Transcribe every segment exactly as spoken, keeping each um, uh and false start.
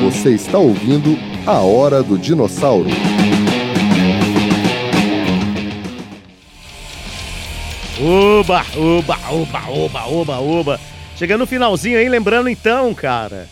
Você está ouvindo A Hora do Dinossauro. Oba, oba, oba, oba, oba, oba. Chegando no finalzinho aí, lembrando então, cara,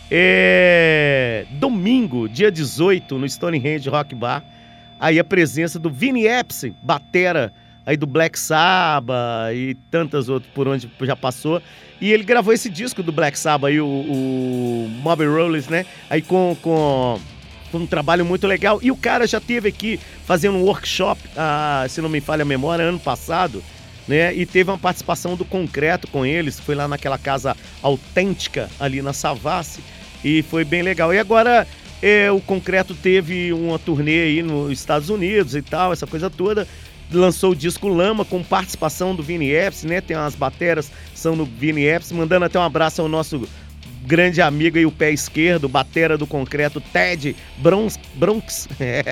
é... domingo, dia dezoito, no Stonehenge Rock Bar, aí a presença do Vinny Appice, batera aí do Black Sabbath e tantas outras por onde já passou. E ele gravou esse disco do Black Sabbath aí, o, o Mob Rollers, né? Aí com, com, com um trabalho muito legal. E o cara já esteve aqui fazendo um workshop, ah, se não me falha a memória, ano passado, né? E teve uma participação do Concreto com eles, foi lá naquela casa autêntica ali na Savassi, e foi bem legal. E agora é, o Concreto teve uma turnê aí nos Estados Unidos e tal, essa coisa toda. Lançou o disco Lama com participação do Vinny Appice, né? Tem umas bateras, são do Vinny Appice, mandando até um abraço ao nosso grande amigo aí, o pé esquerdo, batera do Concreto, Ted Bronx, Bronx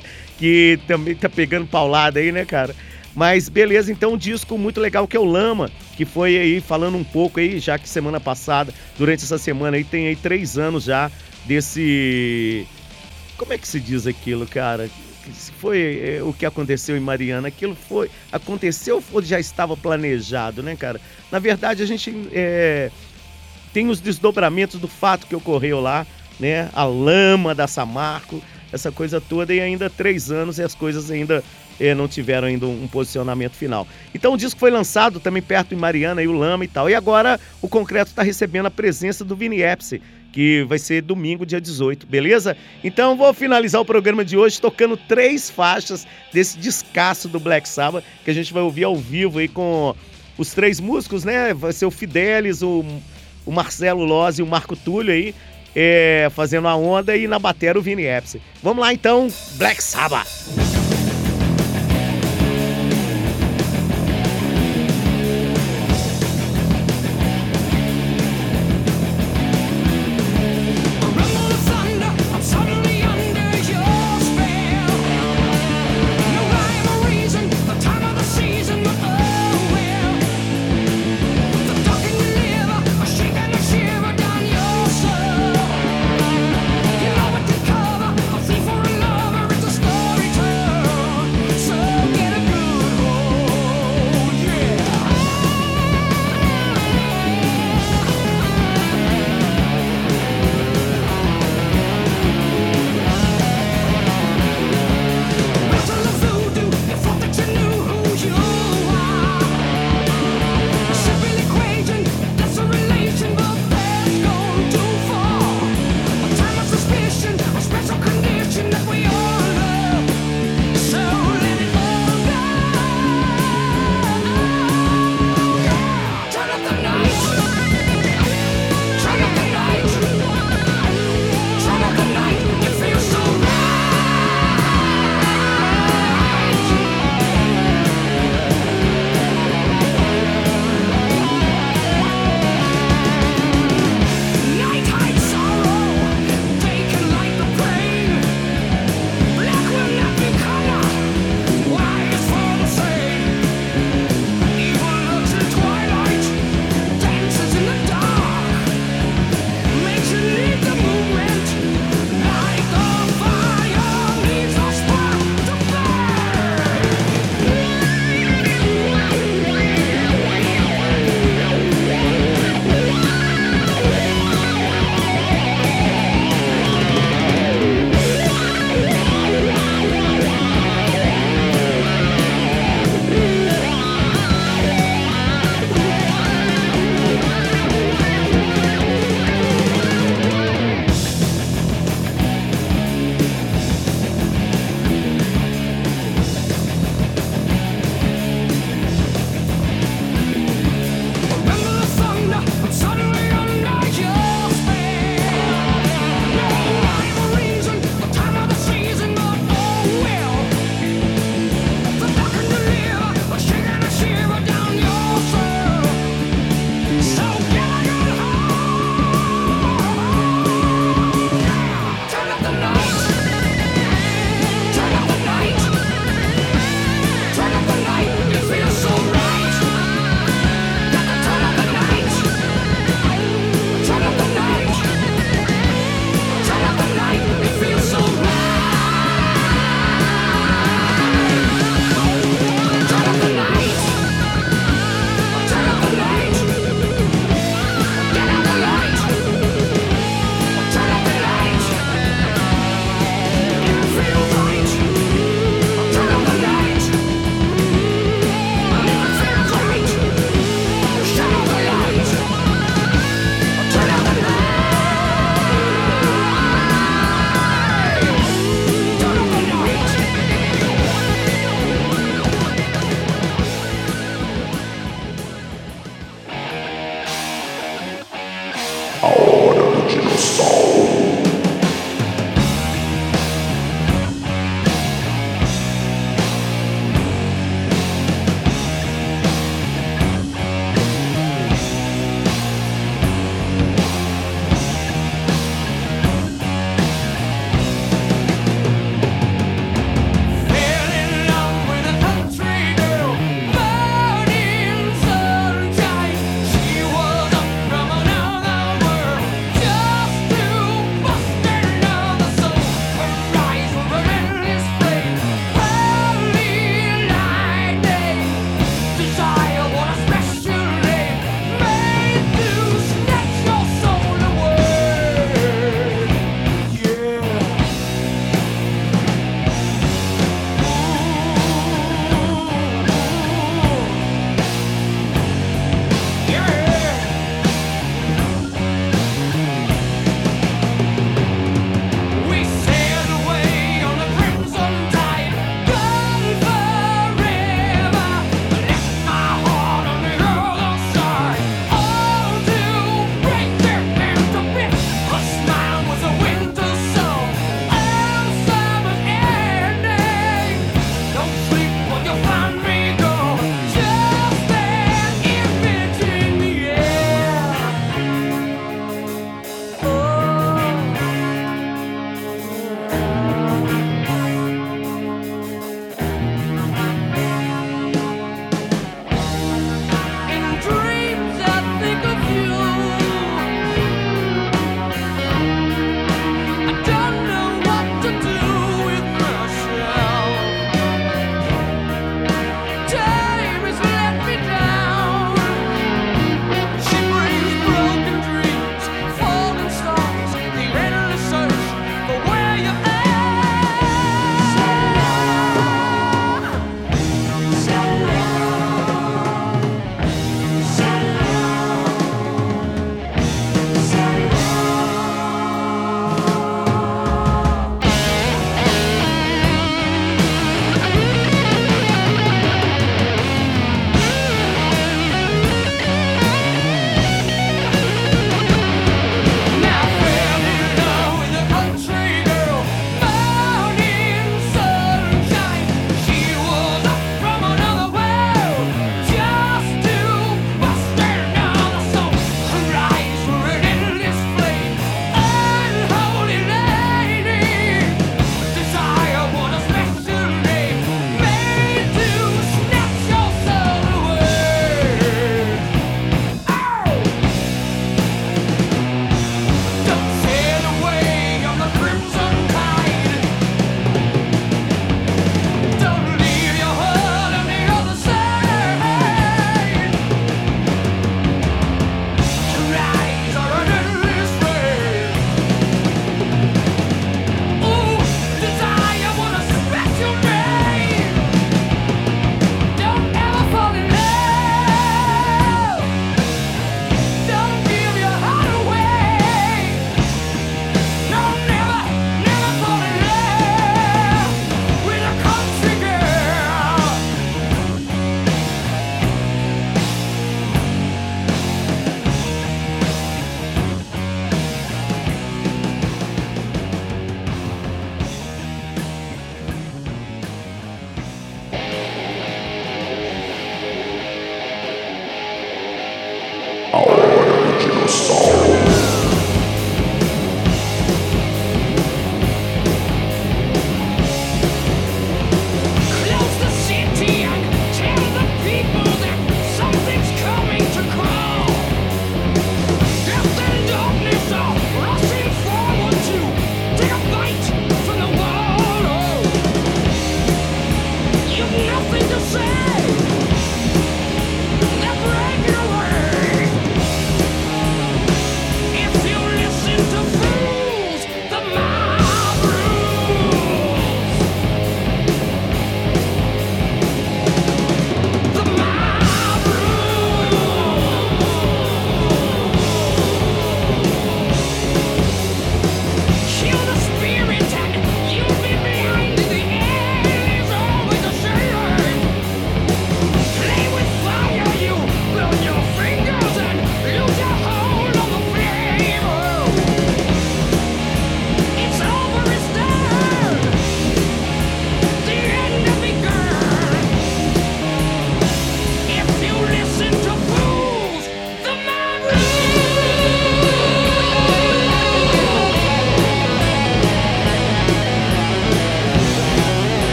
que também tá pegando paulada aí, né, cara? Mas beleza, então um disco muito legal que é o Lama, que foi aí falando um pouco aí, já que semana passada, durante essa semana aí, tem aí três anos já desse... Como é que se diz aquilo, cara? Foi é, o que aconteceu em Mariana, aquilo foi, aconteceu ou já estava planejado, né, cara? Na verdade, a gente é, tem os desdobramentos do fato que ocorreu lá, né? A lama da Samarco, essa coisa toda, e ainda três anos e as coisas ainda é, não tiveram ainda um, um posicionamento final. Então o disco foi lançado também perto em Mariana, aí o Lama e tal, e agora o Concreto está recebendo a presença do Vinny Appice, que vai ser domingo, dia dezoito, beleza? Então vou finalizar o programa de hoje tocando três faixas desse descasso do Black Sabbath, que a gente vai ouvir ao vivo aí com os três músicos, né? Vai ser o Fidelis, o, o Marcelo Loz e o Marco Túlio aí, é, fazendo a onda, e na bateria o Vinny Appice. Vamos lá então, Black Sabbath! Story time. She was up from another world just to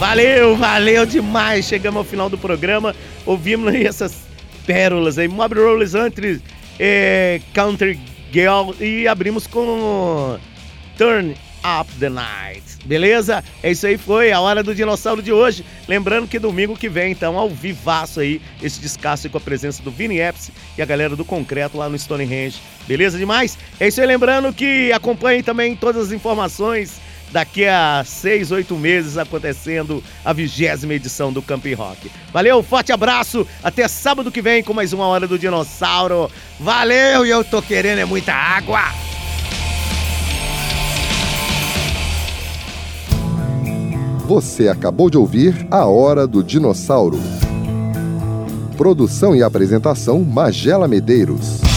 Valeu, valeu demais. Chegamos ao final do programa. Ouvimos aí essas pérolas aí. Mob Rollers antes, é, Country Girl. E abrimos com Turn Up the Night. Beleza? É isso aí, foi a Hora do Dinossauro de hoje. Lembrando que domingo que vem, então, ao vivaço aí, esse descasso aí com a presença do Vini Epps e a galera do Concreto lá no Stonehenge. Beleza demais? É isso aí, lembrando que acompanhem também todas as informações daqui a seis, oito meses acontecendo a vigésima edição do Camp Rock. Valeu, forte abraço, até sábado que vem com mais uma Hora do Dinossauro. Valeu, e eu tô querendo é muita água. Você acabou de ouvir A Hora do Dinossauro. Produção e apresentação Magela Medeiros.